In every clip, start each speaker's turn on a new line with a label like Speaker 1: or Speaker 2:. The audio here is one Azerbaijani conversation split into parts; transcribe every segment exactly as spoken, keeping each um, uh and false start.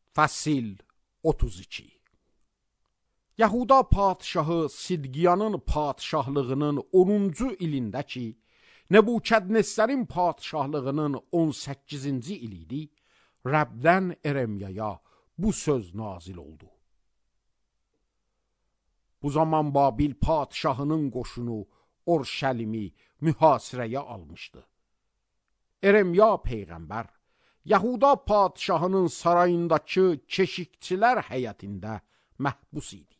Speaker 1: Fəsil otuz iki. Yahuda padşahı Sidqiyanın padşahlığının onuncu ilində ki, Nebukadnezərin padşahlığının on səkkizinci ili idi, Rəbdən Eremyaya bu söz nazil oldu. Bu zaman Babil padşahının qoşunu Orşəlimi mühasirəyə almışdı. Eremya peyğəmbər Yahuda padşahının sarayındakı keşikçilər həyətində məhbus idi.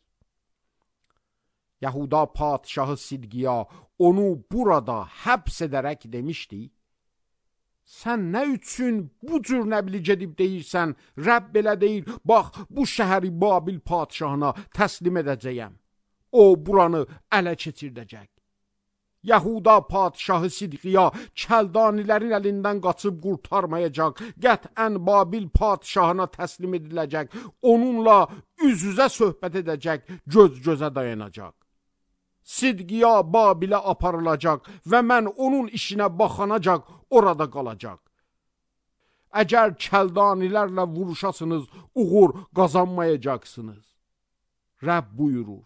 Speaker 1: Yahuda padşahı Sidqiya onu burada həbs edərək demişdi: Sən nə üçün bu cür nəbli gedib deyirsən, Rəbb belə deyir, bax bu şəhəri Babil padşahına təslim edəcəyəm. O buranı ələ keçirdəcək. Yahuda padşahı Sidqiya Kəldanilərin əlindən qaçıb qurtarmayacaq, qətən Babil padşahına təslim ediləcək, onunla üz-üzə söhbət edəcək, göz-gözə dayanacaq. Sidqiya Babilə aparılacaq və mən onun işinə baxanacaq, orada qalacaq. Əgər Kəldanilərlə vuruşasınız, uğur qazanmayacaqsınız. Rəbb buyurur.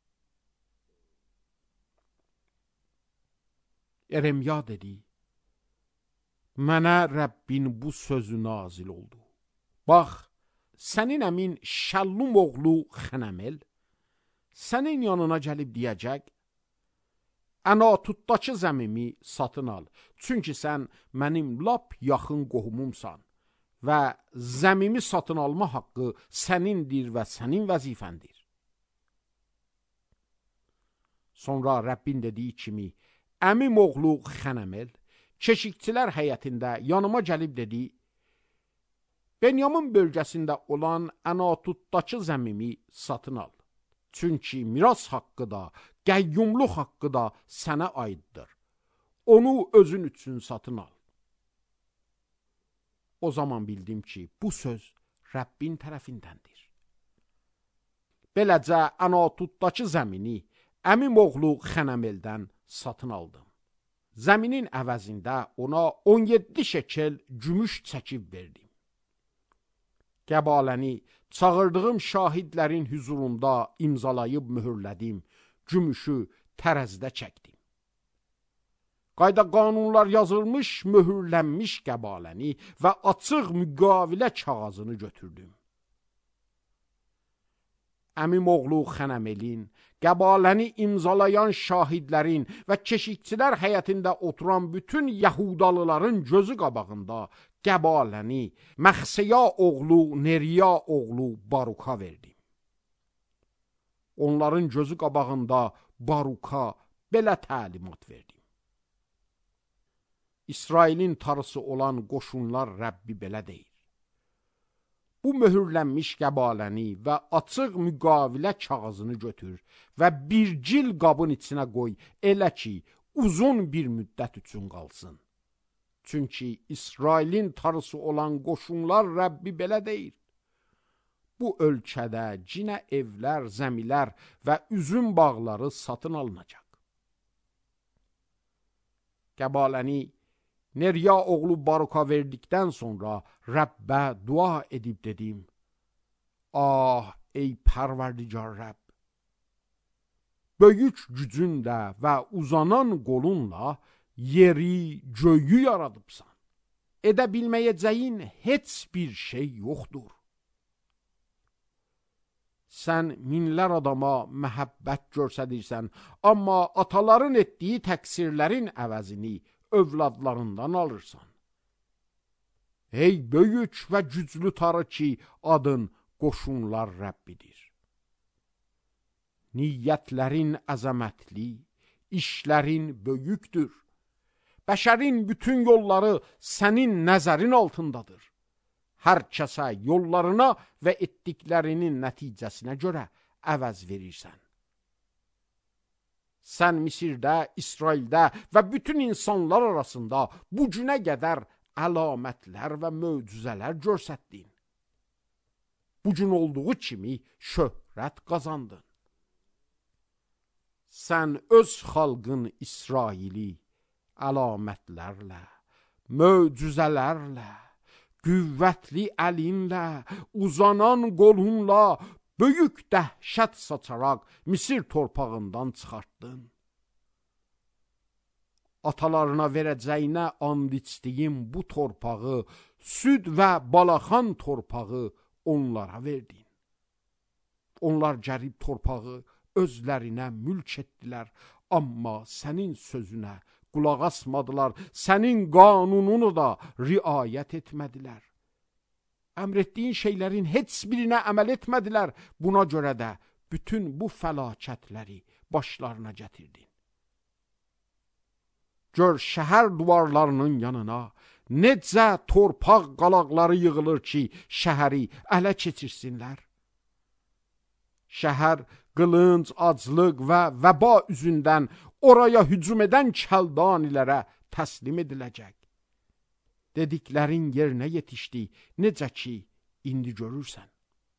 Speaker 1: Eremya dedi: Mənə Rəbbin bu sözü nazil oldu. Bax, sənin əmin Şəllum oğlu Xənəmel sənin yanına gəlib deyəcək: Ənatutdakı zəmimi satın al, çünki sən mənim lap yaxın qohumumsan və zəmimi satın alma haqqı sənindir və sənin vəzifəndir. Sonra Rəbbin dediyi kimi, əmim oğlu Xənəmel keşikçilər həyətində yanıma gəlib dedi: Benyamin bölgəsində olan Ənatutdakı zəmimi satın al. Çünki miras haqqı da, qəyyumluq haqqı da sənə aiddir. Onu özün üçün satın al. O zaman bildim ki, bu söz Rəbbin tərəfindəndir. Beləcə Ənatutdakı zəmini əmim oğlu Xənəmeldən satın aldım. Zəminin əvəzində ona on yeddi şekel gümüş çəkib verdim. Qəbaləni çağırdığım şahidlərin hüzurunda imzalayıb mühürlədim, gümüşü tərəzidə çəkdim. Qayda qanunlar yazılmış, mühürlənmiş qəbaləni və açıq müqavilə kağızını götürdüm. Əmim oğlu Xənəmelin, qəbaləni imzalayan şahidlərin və keşikçilər həyətində oturan bütün Yahudalıların gözü qabağında qəbaləni Məxseya oğlu Neriya oğlu Baruka verdim. Onların gözü qabağında Baruka belə təlimat verdim. İsrailin tarısı olan qoşunlar Rəbbi belə deyir: Bu möhürlənmiş qəbaləni və açıq müqavilə kağızını götür və bir cil qabın içinə qoy, elə ki, uzun bir müddət üçün qalsın. Çünki İsrailin tarısı olan qoşunlar Rəbbi belə deyir: Bu ölkədə cinə evlər, zəmilər və üzüm bağları satın alınacaq. Qəbaləni Neriya oğlu Baruka verdikdən sonra Rəbbə dua edib dedim: Ah, ey Pərverdigar Rəbb! Böyük gücünlə və uzanan qolunla yeri, göyü yaradıbsan. Edə bilməyəcəyin heç bir şey yoxdur. Sən minlər adama məhəbbət göstərirsən, amma ataların etdiyi təqsirlərin əvəzini övladlarından alırsan. Ey böyük və güclü tarı ki, adın qoşunlar Rəbbidir. Niyyətlərin əzəmətli, işlərin böyükdür. Bəşərin bütün yolları sənin nəzərin altındadır. Hər kəsə yollarına və etdiklərinin nəticəsinə görə əvəz verirsən. Sən Misirdə, İsraildə və bütün insanlar arasında bu günə qədər əlamətlər və möcüzələr göstərdin. Bu gün olduğu kimi şöhrət qazandın. Sən öz xalqın İsraili əlamətlərlə, möcüzələrlə, qüvvətli əlinlə, uzanan qolunla böyük dəhşət saçaraq Misir torpağından çıxartdın. Atalarına verəcəyinə and içdiyim bu torpağı, süd və balaxan torpağı onlara verdin. Onlar gəlib torpağı özlərinə mülk etdilər, amma sənin sözünə qulaq asmadılar, sənin qanununu da riayət etmədilər. Əmr etdiyin şeylərin heç birinə əməl etmədilər, buna görə də bütün bu fəlakətləri başlarına gətirdin. Gör şəhər duvarlarının yanına necə torpaq qalaqları yığılır ki, şəhəri ələ keçirsinlər. Şəhər qılınc, aclıq və vəba üzündən oraya hücum edən kəldanilərə təslim ediləcək. Dediklərin yerinə yetişdi, necə ki, indi görürsən.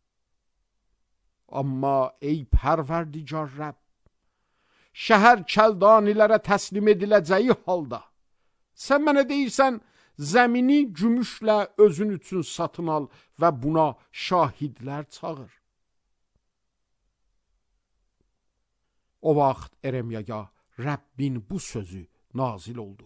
Speaker 1: Amma ey Pərverdigar Rəbb, şəhər kəldanilərə təslim ediləcəyi halda, sən mənə deyirsən, zəmini gümüşlə özün üçün satın al və buna şahidlər çağır. O vaxt Eremiyaya Rəbbin bu sözü nazil oldu.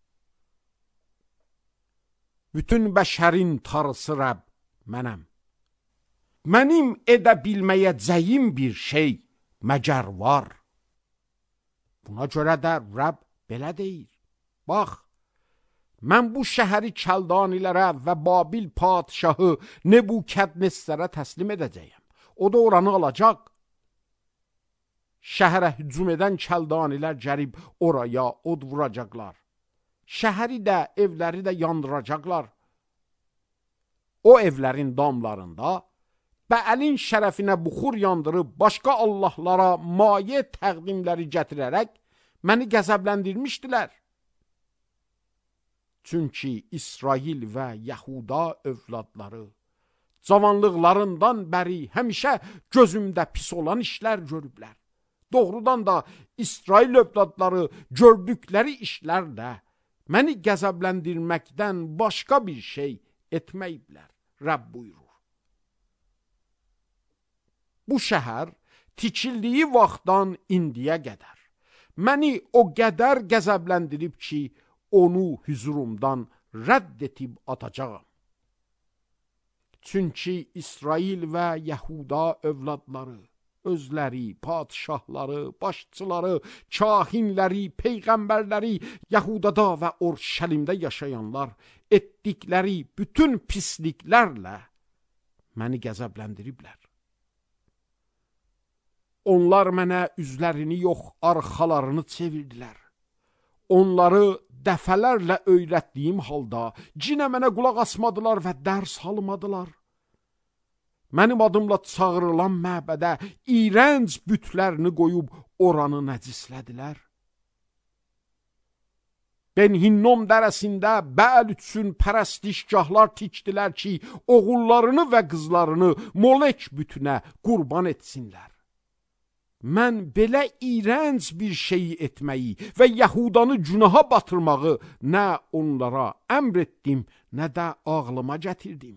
Speaker 1: Bütün bəşərin tarısı Rəbb mənəm. Mənim edə bilməyəcəyim bir şey məgər var. Buna görə də Rəbb belə deyir. Bax, mən bu şəhəri kəldanilərə və Babil padişahı Nebukadnezərə təslim edəcəyəm. O da oranı alacaq. Şəhərə hücum edən kəldanilər gəlib oraya od vuracaqlar. Şəhəri də, evləri də yandıracaqlar. O evlərin damlarında Bəəlin şərəfinə buxur yandırıb başqa allahlara maye təqdimləri gətirərək məni qəzəbləndirmişdilər. Çünki İsrail və Yahuda övladları cavanlıqlarından bəri həmişə gözümdə pis olan işlər görüblər. Doğrudan da İsrail övladları gördükləri işlərdə məni qəzəbləndirməkdən başqa bir şey etməyiblər. Rəbb buyurur. Bu şəhər tikildiyi vaxtdan indiyə qədər məni o qədər qəzəbləndirib ki, onu hüzurumdan rədd etib atacağam. Çünki İsrail və Yahuda övladları özləri, padişahları, başçıları, kahinləri, peyğəmbərləri, Yahudada və Orşəlimdə yaşayanlar etdikləri bütün pisliklərlə məni qəzəbləndiriblər. Onlar mənə üzlərini yox, arxalarını çevirdilər. Onları dəfələrlə öyrətdiyim halda cinə mənə qulaq asmadılar və dərs almadılar. Mənim adımla çağırılan məbədə iyrənc bütlərini qoyub oranı nəcislədilər. Ben Hinnom dərəsində Bəl üçün pərəstişgahlar tikdilər ki, oğullarını və qızlarını Molek bütünə qurban etsinlər. Mən belə iyrənc bir şeyi etməyi və Yahudanı günaha batırmağı nə onlara əmr etdim, nə də ağlıma gətirdim.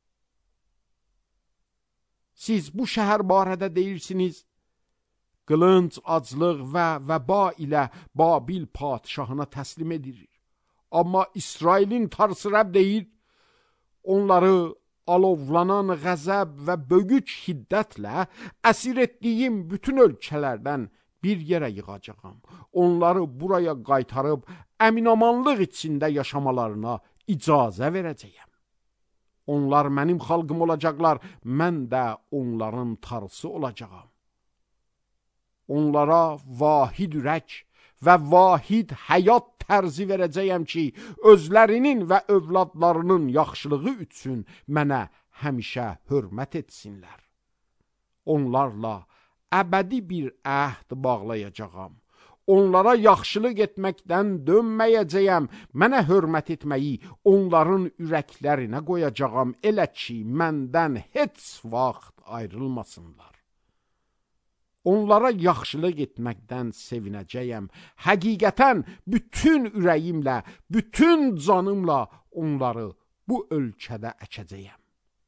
Speaker 1: Siz bu şəhər barədə deyirsiniz, qılınc, aclıq və vəba ilə Babil padişahına təslim edilir. Amma İsrailin tarısı Rəbb deyir, onları alovlanan qəzəb və böyük hiddətlə əsir etdiyim bütün ölkələrdən bir yerə yığacağam. Onları buraya qaytarıb əminamanlıq içində yaşamalarına icazə verəcəyəm. Onlar mənim xalqım olacaqlar, mən də onların tarısı olacağam. Onlara vahid ürək və vahid həyat tərzi verəcəyəm ki, özlərinin və övladlarının yaxşılığı üçün mənə həmişə hörmət etsinlər. Onlarla əbədi bir əhd bağlayacağam. Onlara yaxşılıq etməkdən dönməyəcəyəm. Mənə hörmət etməyi onların ürəklərinə qoyacağam, elə ki, məndən heç vaxt ayrılmasınlar. Onlara yaxşılıq etməkdən sevinəcəyəm. Həqiqətən bütün ürəyimlə, bütün canımla onları bu ölkədə əkəcəyəm.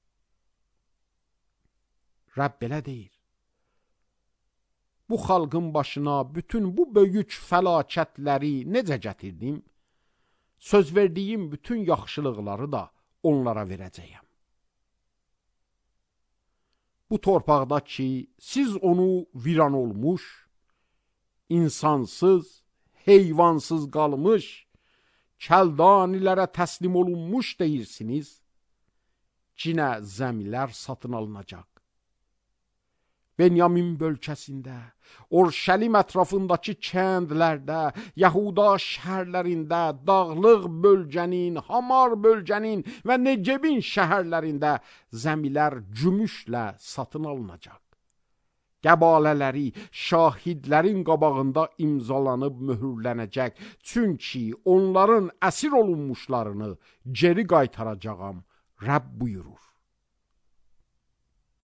Speaker 1: Rəbb belə deyir. Bu xalqın başına bütün bu böyük fəlakətləri necə gətirdim? Söz verdiyim bütün yaxşılıqları da onlara verəcəyəm. Bu torpaqda ki, siz onu viran olmuş, insansız, heyvansız qalmış, kəldanilərə təslim olunmuş deyirsiniz, cinə zəmilər satın alınacaq. Benyamin bölgəsində, Orşəlim ətrafındakı kəndlərdə, Yahuda şəhərlərində, dağlıq bölgənin, Hamar bölgənin və Necebin şəhərlərində zəmilər gümüşlə satın alınacaq. Qəbalələri şahidlərin qabağında imzalanıb möhürlənəcək, çünki onların əsir olunmuşlarını geri qaytaracağam, Rəbb buyurur.